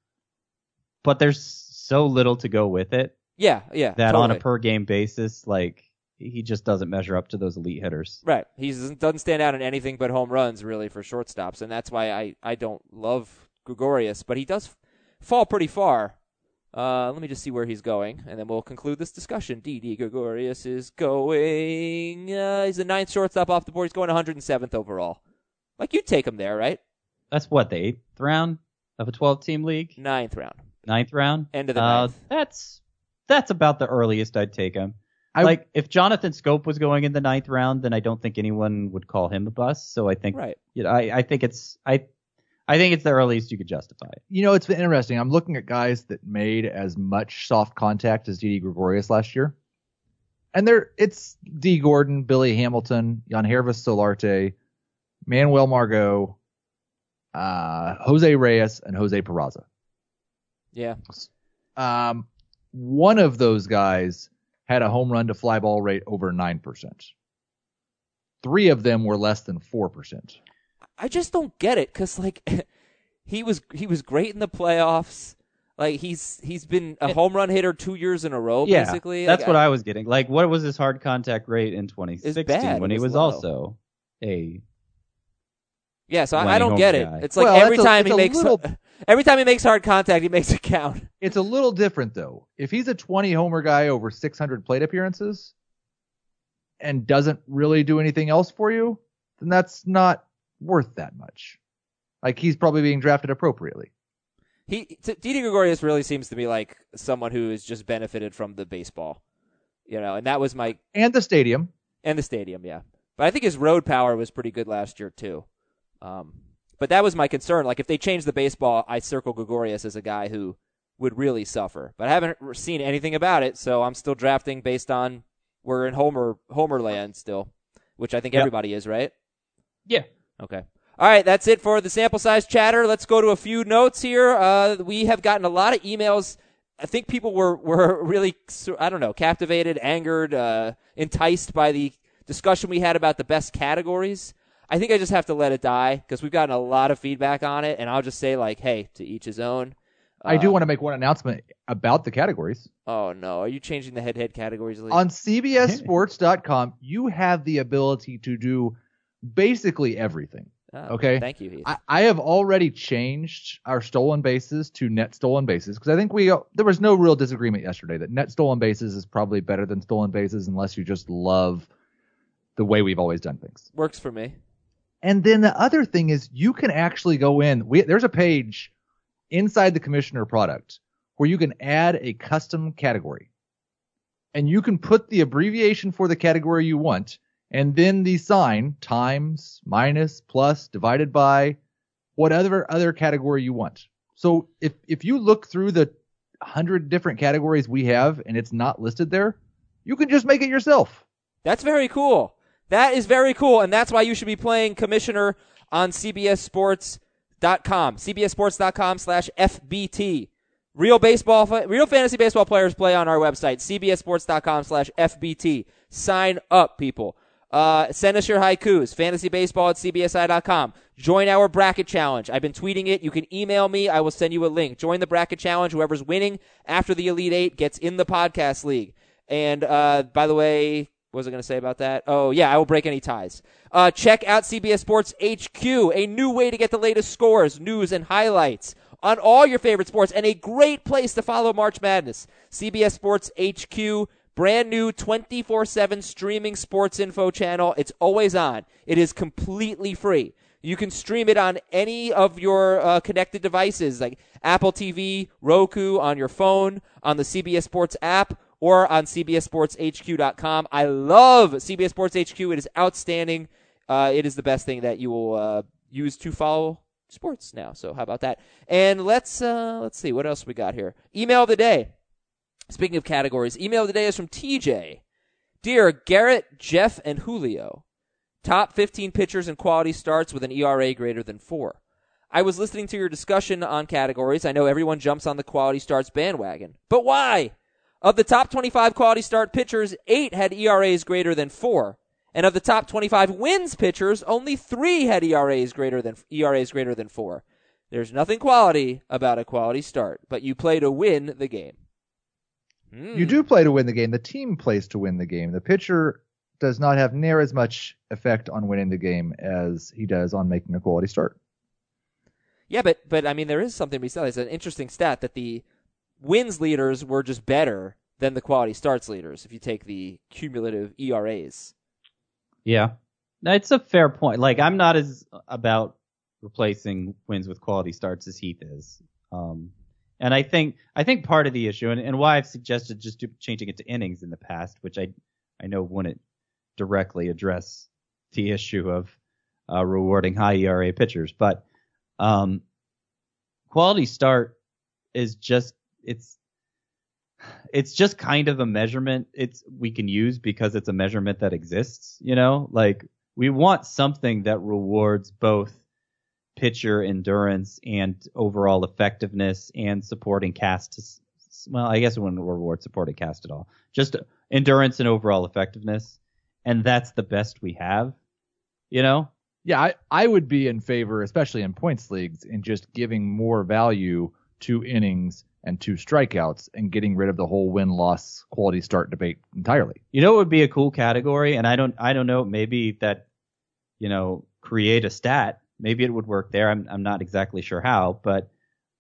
But there's so little to go with it. Yeah. That totally. On a per game basis, he just doesn't measure up to those elite hitters. Right. He doesn't stand out in anything but home runs, really, for shortstops. And that's why I don't love Gregorius. But he does fall pretty far. Let me just see where he's going, and then we'll conclude this discussion. Didi Gregorius is going. He's the 9th shortstop off the board. He's going 107th overall. You'd take him there, right? That's what, the 8th round of a 12-team league? 9th round. 9th round? End of the 9th. That's about the earliest I'd take him. If Jonathan Scope was going in the 9th round, then I don't think anyone would call him a bust. So I think, right. I think I think it's the earliest you could justify it. You know, it's been interesting. I'm looking at guys that made as much soft contact as Didi Gregorius last year. And it's D. Gordon, Billy Hamilton, Yangervis Solarte, Manuel Margot, Jose Reyes, and Jose Peraza. Yeah. One of those guys had a home run to fly ball rate over 9%. 3 of them were less than 4%. I just don't get it because like he was great in the playoffs. Like he's been a home run hitter 2 years in a row. Yeah, basically. That's like, what I was getting. Like, what was his hard contact rate in 2016 bad. when It he was was low. also a Yeah, so I Winning don't home get it. guy. It's like Well, every time he it's a makes little- every time he makes hard contact, he makes it count. It's a little different, though. If he's a 20 homer guy over 600 plate appearances and doesn't really do anything else for you, then that's not worth that much. Like, he's probably being drafted appropriately. Didi Gregorius really seems to be like someone who has just benefited from the baseball, and that was my And the stadium. and the stadium, yeah. But I think his road power was pretty good last year too. But that was my concern. Like if they change the baseball, I circle Gregorius as a guy who would really suffer. But I haven't seen anything about it, so I'm still drafting based on we're in Homer land still, which I think everybody is, right? yeah. Okay. All right, that's it for the sample size chatter. Let's go to a few notes here. We have gotten a lot of emails. I think people were really, captivated, angered, enticed by the discussion we had about the best categories. I think I just have to let it die because we've gotten a lot of feedback on it, and I'll just say, like, hey, to each his own. I do want to make one announcement about the categories. Oh, no. Are you changing the head-to-head categories? Lee? On CBSSports.com, you have the ability to do basically everything. Oh, Okay. Thank you, Heath. I have already changed our stolen bases to net stolen bases because I think there was no real disagreement yesterday that net stolen bases is probably better than stolen bases unless you just love the way we've always done things. Works for me. And then the other thing is you can actually go in. There's a page inside the Commissioner product where you can add a custom category. And you can put the abbreviation for the category you want and then the sign times, minus, plus, divided by whatever other category you want. So if you look through the 100 different categories we have and it's not listed there, you can just make it yourself. That's very cool. That is very cool, and that's why you should be playing Commissioner on CBSSports.com. CBSSports.com/FBT. Real fantasy baseball players play on our website, CBSSports.com/FBT. Sign up, people. Send us your haikus, fantasybaseball@cbsi.com. Join our bracket challenge. I've been tweeting it. You can email me. I will send you a link. Join the bracket challenge. Whoever's winning after the Elite Eight gets in the podcast league. And by the way, what was I going to say about that? Oh, yeah, I will break any ties. Check out CBS Sports HQ, a new way to get the latest scores, news, and highlights on all your favorite sports, and a great place to follow March Madness. CBS Sports HQ, brand new 24/7 streaming sports info channel. It's always on. It is completely free. You can stream it on any of your connected devices, like Apple TV, Roku, on your phone, on the CBS Sports app, or on CBSSportsHQ.com. I love CBS Sports HQ. It is outstanding. It is the best thing that you will use to follow sports now. So how about that? And let's see. What else we got here? Email of the day. Speaking of categories, email of the day is from TJ. Dear Garrett, Jeff, and Julio, top 15 pitchers and quality starts with an ERA greater than 4. I was listening to your discussion on categories. I know everyone jumps on the quality starts bandwagon. But why? Of the top 25 quality start pitchers, 8 had ERAs greater than 4. And of the top 25 wins pitchers, only 3 had ERAs greater than 4. There's nothing quality about a quality start, but you play to win the game. You do play to win the game. The team plays to win the game. The pitcher does not have near as much effect on winning the game as he does on making a quality start. Yeah, but I mean, there is something to be said. It's an interesting stat that the wins leaders were just better than the quality starts leaders if you take the cumulative ERAs. Yeah. It's a fair point. Like, I'm not as about replacing wins with quality starts as Heath is. And I think part of the issue, and why I've suggested just changing it to innings in the past, which I know wouldn't directly address the issue of rewarding high ERA pitchers, but Quality start is just it's just kind of a measurement we can use because it's a measurement that exists, like we want something that rewards both pitcher endurance and overall effectiveness and supporting cast. Well, I guess it wouldn't reward supporting cast at all. Just endurance and overall effectiveness. And that's the best we have, Yeah, I would be in favor, especially in points leagues, in just giving more value to innings and 2 strikeouts and getting rid of the whole win-loss quality start debate entirely. It would be a cool category, and I don't know, maybe that, create a stat. Maybe it would work there. I'm not exactly sure how, but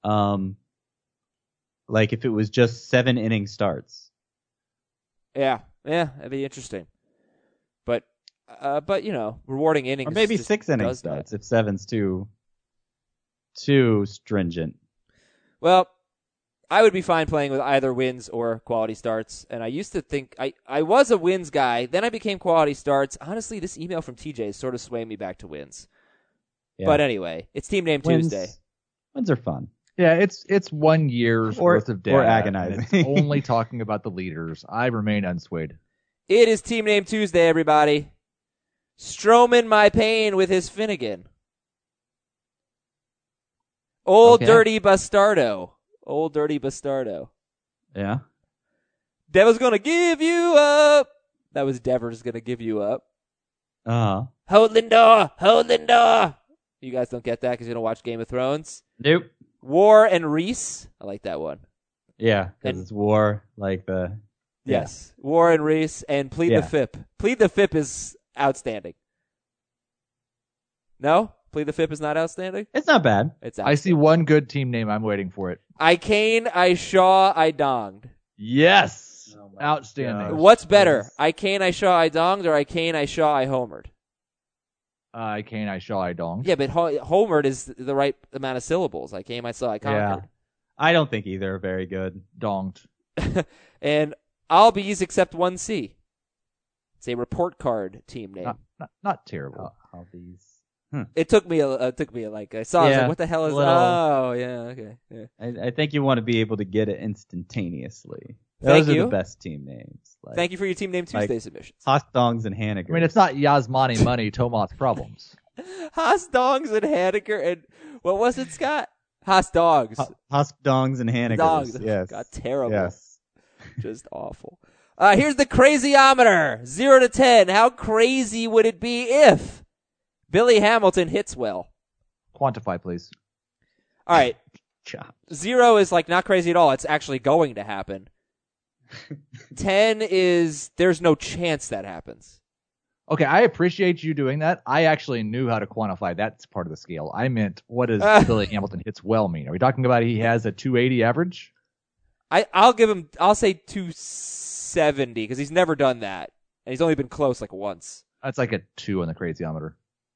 like if it was just 7 inning starts. Yeah, that'd be interesting. But rewarding innings. Or maybe 6 inning starts if 7's too stringent. Well, I would be fine playing with either wins or quality starts. And I used to think I was a wins guy. Then I became quality starts. Honestly, this email from TJ is sort of swaying me back to wins. Yeah. But anyway, it's Team Name Tuesday. Wins are fun. Yeah, it's 1 year's worth of data. Or agonizing. It's only talking about the leaders. I remain unswayed. It is Team Name Tuesday, everybody. Stroman my pain with his Finnegan. Old Dirty Bastardo. Yeah. Devil's gonna give you up. That was Devers gonna give you up. Uh-huh. Hold Lindor. You guys don't get that because you don't watch Game of Thrones? Nope. War and Reese. I like that one. Yeah, because it's war, like the... Yes. War and Reese and Plead the Fifth. Plead the Fifth is outstanding. No? Plead the Fifth is not outstanding? It's not bad. It's I see one good team name. I'm waiting for it. I cane, I shaw, I donged. Yes. Outstanding. Gosh. What's better? I cane, I shaw, I donged, or I cane, I shaw, I homered? I cane, I shaw, I donged. Yeah, but homered is the right amount of syllables. I came, I saw, I conquered. Yeah. I don't think either are very good. Donged. And I'll be except 1C. It's a report card team name. Not terrible. I'll be. It took me like I saw. I was like, what the hell is? Oh, yeah, okay. Yeah. I think you want to be able to get it instantaneously. Thank Those you. are the best team names. Thank you for your Team Name Tuesday submissions. Haas Dongs and Hanniger. I mean, it's not Yasmani Money, Tomas Problems. Haas Dongs and Hanniger and what was it, Scott? Haas Dogs. Haas Dongs and Hanniger. Dogs. Yes. God, terrible. Yes. Just awful. Here's the crazyometer. 0 to 10. How crazy would it be if Billy Hamilton hits well? Quantify, please. All right. 0 is like not crazy at all. It's actually going to happen. 10 is there's no chance that happens. Okay, I appreciate you doing that. I actually knew how to quantify that part of the scale. I meant, what does Billy Hamilton hits well mean? Are we talking about he has a 280 average? I'll say 270 because he's never done that. And he's only been close like once. That's like a 2 on the crazyometer.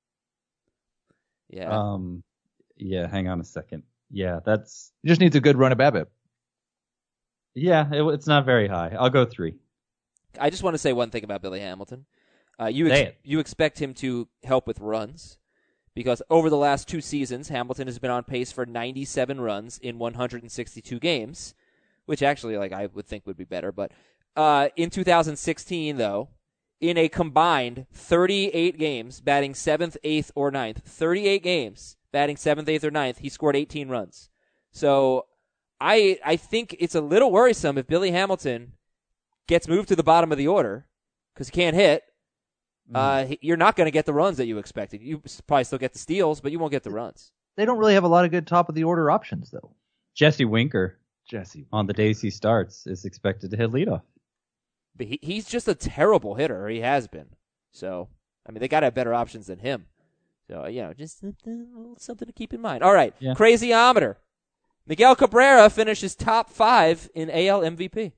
Yeah. Yeah, hang on a second. Yeah, that's... He just needs a good run of BABIP. Yeah, it's not very high. I'll go 3. I just want to say one thing about Billy Hamilton. You expect him to help with runs because over the last 2 seasons, Hamilton has been on pace for 97 runs in 162 games, which actually I would think would be better. But in 2016, though, in a combined 38 games, batting 7th, 8th, or 9th, 38 games, batting 7th, 8th, or 9th, he scored 18 runs. So I think it's a little worrisome if Billy Hamilton gets moved to the bottom of the order because he can't hit. You're not going to get the runs that you expected. You probably still get the steals, but you won't get the runs. They don't really have a lot of good top of the order options, though. Jesse Winker, Jesse, on the days he starts, is expected to hit leadoff. But he's just a terrible hitter. He has been. So, I mean, they got to have better options than him. So, just something to keep in mind. All right, yeah. Crazyometer. Miguel Cabrera finishes top 5 in AL MVP.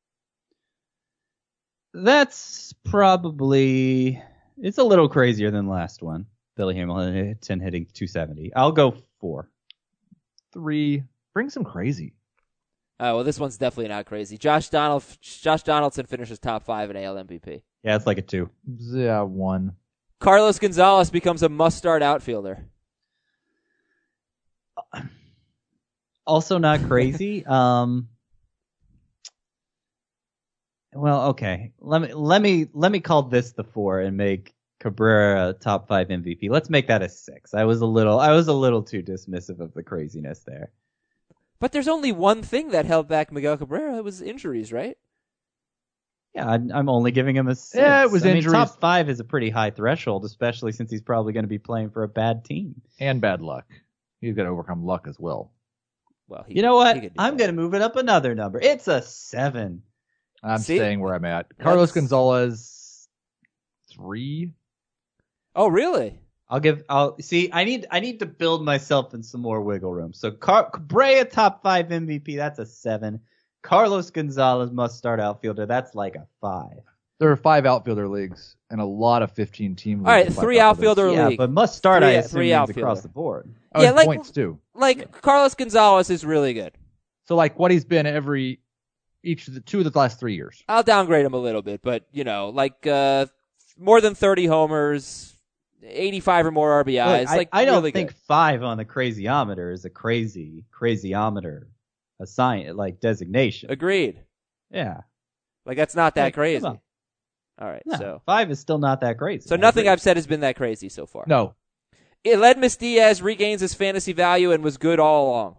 That's probably... It's a little crazier than the last one. Billy Hamilton hitting 270. I'll go 4. 3. Bring some crazy. Oh, well, this one's definitely not crazy. Josh Donaldson finishes top 5 in AL MVP. Yeah, it's like a 2. Yeah, 1. Carlos Gonzalez becomes a must-start outfielder. Also not crazy. Well, okay. Let me call this the 4 and make Cabrera top 5 MVP. Let's make that a 6. I was a little too dismissive of the craziness there. But there's only one thing that held back Miguel Cabrera. It was injuries, right? Yeah, I'm only giving him a 6. Yeah, it was injuries. Top 5 is a pretty high threshold, especially since he's probably going to be playing for a bad team. And bad luck. He's got to overcome luck as well. Well, you know what? I'm going to move it up another number. It's a 7. I'm staying where I'm at. Carlos Gonzalez, 3. Oh, really? I need to build myself in some more wiggle room. So Cabrera top 5 MVP, that's a 7. Carlos Gonzalez must start outfielder, that's like a 5. There are 5 outfielder leagues and a lot of 15-team leagues. All right, 3 outfielder league. Yeah, but must start, I assume, means across the board. Oh, yeah, points too. Like Carlos Gonzalez is really good. So like what he's been each of the 2 of the last 3 years. I'll downgrade him a little bit, but more than 30 homers, 85 or more RBIs. Look, I don't really think good. 5 on the crazyometer is a crazyometer designation. Agreed. Yeah. Like that's not that crazy. Come on. All right, No, so 5 is still not that crazy. So nothing I've said has been that crazy so far. No. Aledmys Diaz regains his fantasy value and was good all along.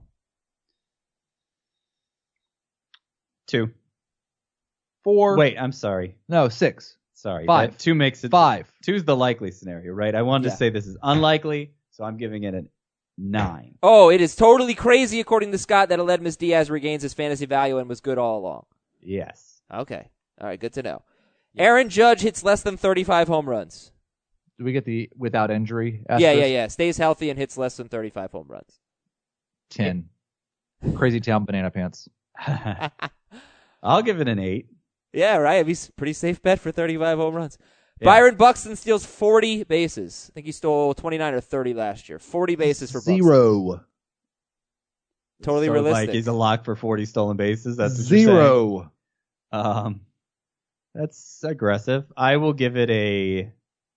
2. 4. Wait, I'm sorry. No, 6. Sorry. 5. 2 makes it 5. 2's the likely scenario, right? I wanted to say this is unlikely, so I'm giving it a 9. Oh, it is totally crazy, according to Scott, that Aledmys Diaz regains his fantasy value and was good all along. Yes. Okay. All right, good to know. Aaron Judge hits less than 35 home runs. Do we get the without injury? Yeah. Stays healthy and hits less than 35 home runs. 10. Crazy Town Banana Pants. I'll give it an 8. Yeah, right. He's a pretty safe bet for 35 home runs. Yeah. Byron Buxton steals 40 bases. I think he stole 29 or 30 last year. 40 bases for Buxton. 0. Totally So, realistic. Like he's a lock for 40 stolen bases. That's what 0. You're saying. That's aggressive. I will give it a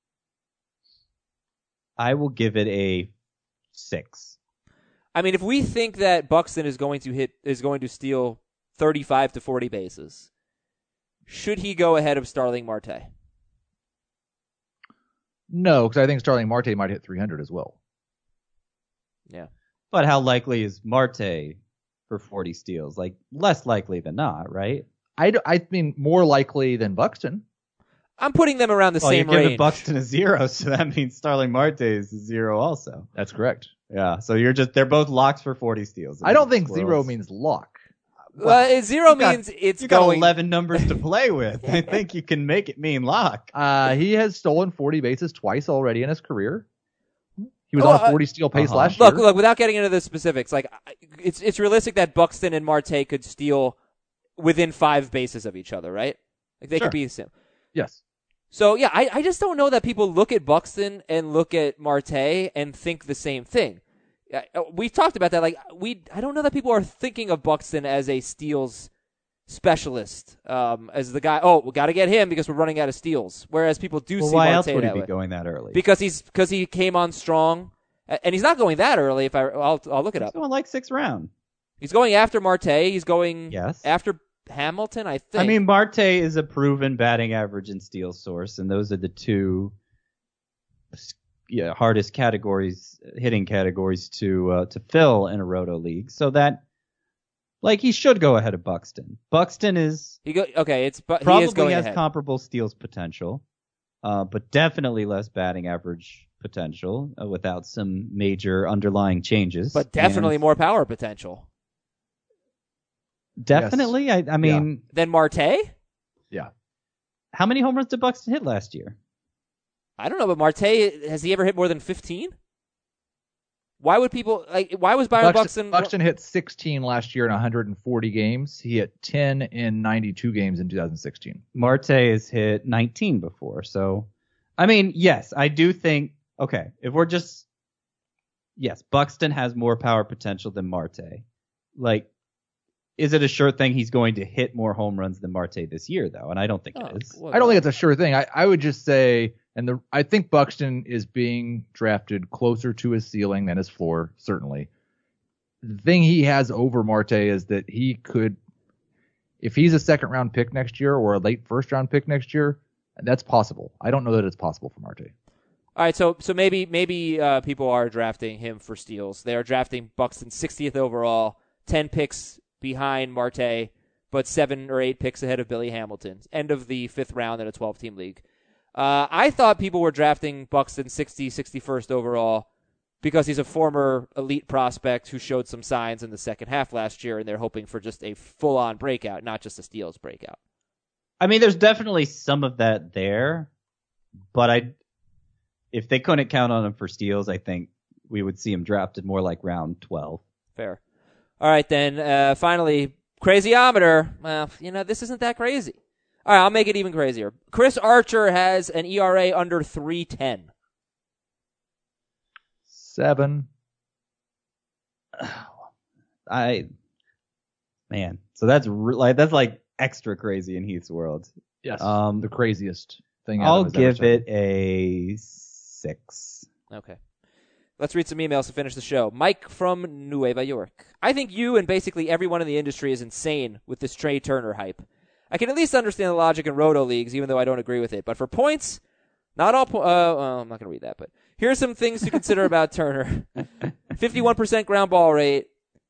6. I mean, if we think that Buxton is going to steal 35 to 40 bases, should he go ahead of Starling Marte? No, because I think Starling Marte might hit 300 as well. Yeah. But how likely is Marte for 40 steals? Like, less likely than not, right? I mean, more likely than Buxton. I'm putting them around the same you're giving range. Buxton a 0, so that means Starling Marte is a 0 also. That's correct. Yeah, so they're both locks for 40 steals. I don't think Squirrels. 0 means lock. Well, 0 means it's You got going. 11 numbers to play with. I think you can make it mean lock. He has stolen 40 bases twice already in his career. He was on a 40 steal pace last year. Look, without getting into the specifics, like it's realistic that Buxton and Marte could steal within 5 bases of each other, right? Like they could be the same. Yes. So yeah, I just don't know that people look at Buxton and look at Marte and think the same thing. We've talked about that. Like I don't know that people are thinking of Buxton as a steals specialist, as the guy. Oh, we got to get him because we're running out of steals. Whereas people do see why Marte else would he that be way. going that early? Because he came on strong, and he's not going that early. I'll look it up. He's going like 6th round. He's going after Marte. He's going after Hamilton, I think. I mean, Marte is a proven batting average and steal source, and those are the 2 hardest hitting categories to fill in a roto league. So that, like, he should go ahead of Buxton. Buxton is probably has comparable steals potential, but definitely less batting average potential without some major underlying changes. But definitely more power potential. Definitely, yes. I mean, than Marte. Yeah. How many home runs did Buxton hit last year? I don't know, but Marte, has he ever hit more than 15? Why would people why was Byron Buxton? Buxton hit 16 last year in 140 games. He hit 10 in 92 games in 2016. Marte has hit 19 before. So, I mean, yes, I do think. Okay, Buxton has more power potential than Marte. Like, is it a sure thing he's going to hit more home runs than Marte this year, though? And I don't think it is. I don't think it's a sure thing. I would just say, I think Buxton is being drafted closer to his ceiling than his floor, certainly. the thing he has over Marte is that he could, if he's a second round pick next year or a late first round pick next year, that's possible. I don't know that it's possible for Marte. All right, so maybe people are drafting him for steals. They are drafting Buxton 60th overall, 10 picks behind Marte, but 7 or 8 picks ahead of Billy Hamilton. End of the 5th round in a 12-team league. I thought people were drafting Buxton 61st overall because he's a former elite prospect who showed some signs in the second half last year, and they're hoping for just a full-on breakout, not just a steals breakout. I mean, there's definitely some of that there, but if they couldn't count on him for steals, I think we would see him drafted more like round 12. Fair. All right, then, finally, crazyometer. Well, this isn't that crazy. All right, I'll make it even crazier. Chris Archer has an ERA under 3.10. 7. So that's like extra crazy in Heath's world. Yes. The craziest thing. I'll give it a 6. Okay. Let's read some emails to finish the show. Mike from Nueva York. I think you and basically everyone in the industry is insane with this Trey Turner hype. I can at least understand the logic in roto leagues, even though I don't agree with it. But for points, not all. I'm not going to read that. But here are some things to consider about Turner: 51% ground ball rate,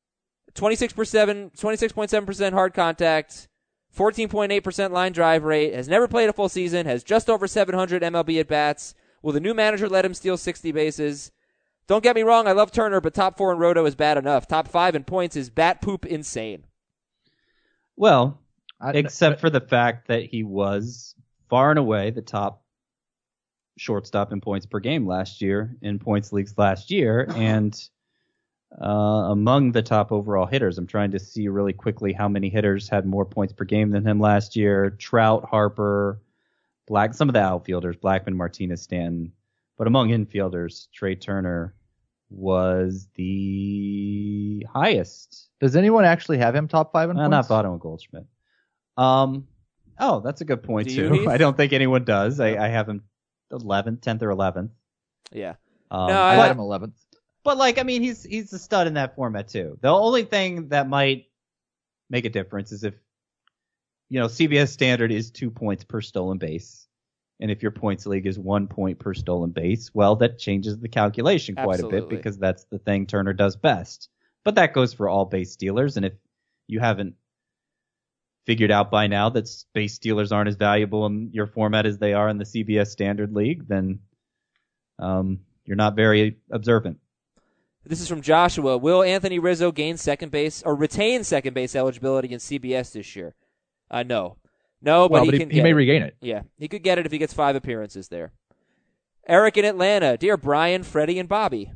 26.7% hard contact, 14.8% line drive rate. Has never played a full season. Has just over 700 MLB at bats. Will the new manager let him steal 60 bases? Don't get me wrong, I love Turner, but top 4 in roto is bad enough. Top 5 in points is bat poop insane. Well, except for the fact that he was far and away the top shortstop in points per game last year in points leagues last year, and among the top overall hitters. I'm trying to see really quickly how many hitters had more points per game than him last year. Trout, Harper, some of the outfielders, Blackman, Martinez, Stanton. But among infielders, Trey Turner was the highest. Does anyone actually have him top 5 in points? Not Votto and Goldschmidt. That's a good point, Do you, too. Heath? I don't think anyone does. I have him 10th or 11th. Yeah. I had him 11th. But, he's a stud in that format, too. The only thing that might make a difference is if, CBS standard is 2 points per stolen base. And if your points league is 1 point per stolen base, well, that changes the calculation quite a bit because that's the thing Turner does best. But that goes for all base stealers. And if you haven't figured out by now that base stealers aren't as valuable in your format as they are in the CBS Standard League, then you're not very observant. This is from Joshua. Will Anthony Rizzo gain second base or retain second base eligibility in CBS this year? No. No, but he may regain it. Yeah, he could get it if he gets 5 appearances there. Eric in Atlanta. Dear Brian, Freddie, and Bobby.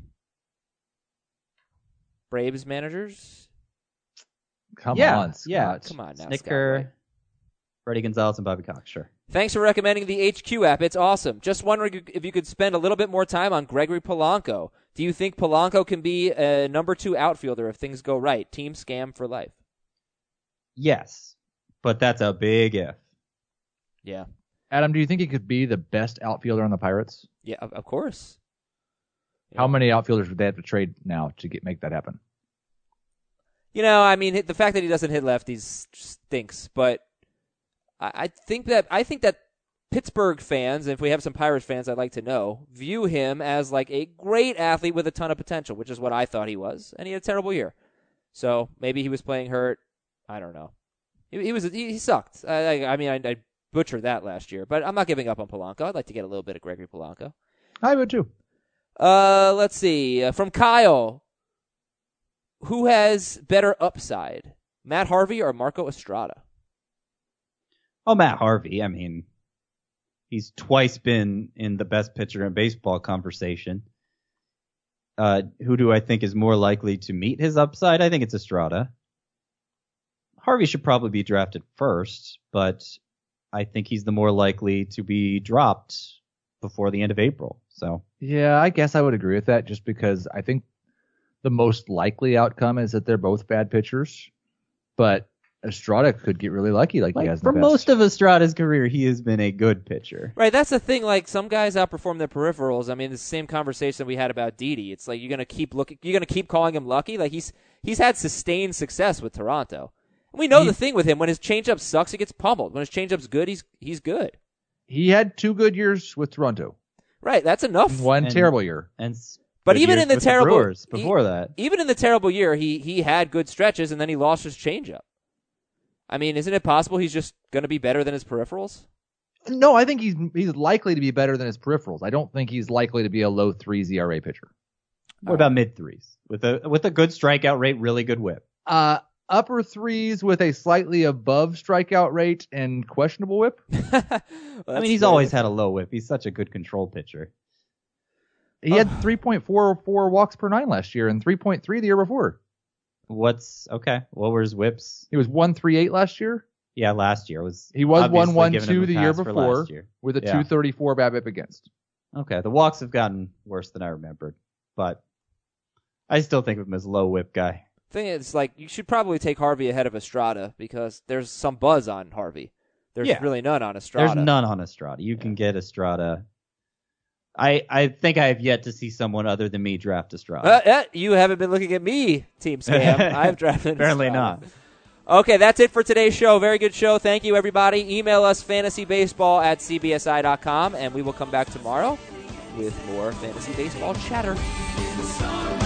Braves managers? Come on, Scott. Yeah. Come on now, Snicker, Scott. Freddie Gonzalez, and Bobby Cox, sure. Thanks for recommending the HQ app. It's awesome. Just wondering if you could spend a little bit more time on Gregory Polanco. Do you think Polanco can be a number 2 outfielder if things go right? Team scam for life. Yes, but that's a big if. Yeah. Adam, do you think he could be the best outfielder on the Pirates? Yeah, of course. How many outfielders would they have to trade now to make that happen? The fact that he doesn't hit lefties stinks, but I think that Pittsburgh fans, and if we have some Pirates fans I'd like to know, view him as like a great athlete with a ton of potential, which is what I thought he was, and he had a terrible year. So maybe he was playing hurt. I don't know. He sucked. I butchered that last year, but I'm not giving up on Polanco. I'd like to get a little bit of Gregory Polanco. I would too. Let's see. From Kyle, who has better upside, Matt Harvey or Marco Estrada? Oh, Matt Harvey. He's twice been in the best pitcher in baseball conversation. Who do I think is more likely to meet his upside? I think it's Estrada. Harvey should probably be drafted first, but I think he's the more likely to be dropped before the end of April. So yeah, I guess I would agree with that just because I think the most likely outcome is that they're both bad pitchers. But Estrada could get really lucky like he has in for the past. most of Estrada's career, he has been a good pitcher. Right, that's the thing. Like, some guys outperform their peripherals. I mean, it's the same conversation we had about Didi. It's like you're gonna keep calling him lucky. Like he's had sustained success with Toronto. And we know the thing with him: when his changeup sucks, he gets pummeled. When his changeup's good, he's good. He had 2 good years with Toronto. Right, that's enough. One terrible year. But even in the terrible Brewers before that, even in the terrible year, he had good stretches, and then he lost his changeup. I mean, isn't it possible he's just going to be better than his peripherals? No, I think he's likely to be better than his peripherals. I don't think he's likely to be a low 3s ERA pitcher. What about mid 3s with a good strikeout rate, really good whip? Upper 3s with a slightly above strikeout rate and questionable whip. I mean, he's always had a low whip. He's such a good control pitcher. He had 3.44 walks per 9 last year and 3.3 the year before. What were his whips? He was 1.38 last year. Yeah, last year he was obviously 1.12 the year for before last year. with a 2.34 BABIP against. Okay, the walks have gotten worse than I remembered, but I still think of him as a low whip guy. Thing is, like, you should probably take Harvey ahead of Estrada because there's some buzz on Harvey. There's really none on Estrada. There's none on Estrada. You can get Estrada. I think I have yet to see someone other than me draft Estrada. You haven't been looking at me, Team Scam. I've drafted Apparently Estrada. not. Okay, that's it for today's show. Very good show. Thank you, everybody. Email us fantasybaseball@cbsi.com, and we will come back tomorrow with more fantasy baseball chatter.